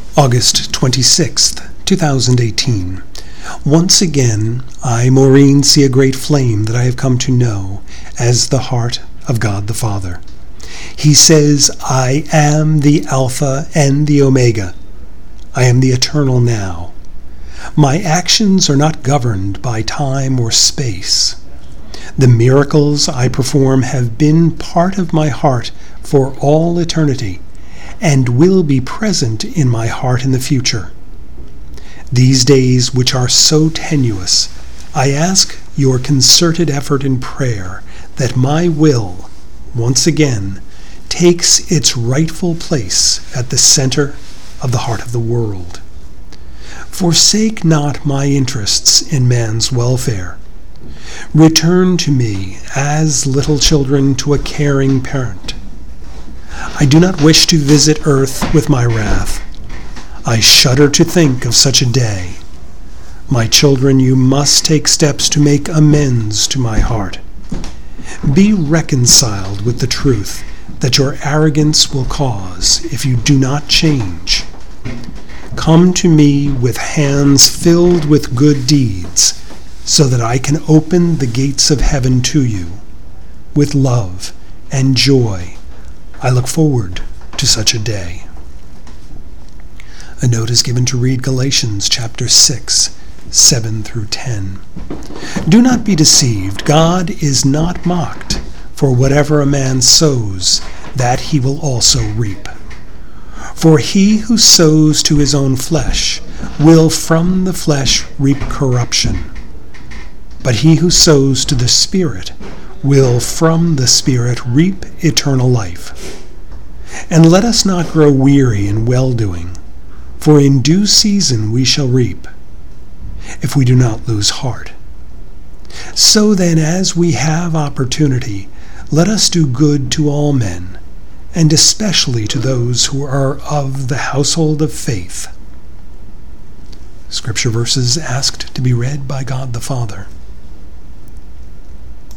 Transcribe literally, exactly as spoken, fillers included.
August twenty-sixth, two thousand eighteen. Once again, I, Maureen, see a great flame that I have come to know as the heart of God the Father. He says, I am the Alpha and the Omega. I am the eternal now. My actions are not governed by time or space. The miracles I perform have been part of my heart for all eternity, and will be present in my heart in the future. These days, which are so tenuous, I ask your concerted effort in prayer that my will, once again, takes its rightful place at the center of the heart of the world. Forsake not my interests in man's welfare. Return to me as little children to a caring parent. I do not wish to visit earth with my wrath. I shudder to think of such a day. My children, you must take steps to make amends to my heart. Be reconciled with the truth that your arrogance will cause if you do not change. Come to me with hands filled with good deeds, so that I can open the gates of heaven to you. With love and joy, I look forward to such a day. A note is given to read Galatians chapter six, seven through ten. Do not be deceived. God is not mocked. For whatever a man sows, that he will also reap. For he who sows to his own flesh will from the flesh reap corruption. But he who sows to the Spirit will from the Spirit reap eternal life. And let us not grow weary in well-doing, for in due season we shall reap, if we do not lose heart. So then, as we have opportunity, let us do good to all men, and especially to those who are of the household of faith. Scripture verses asked to be read by God the Father.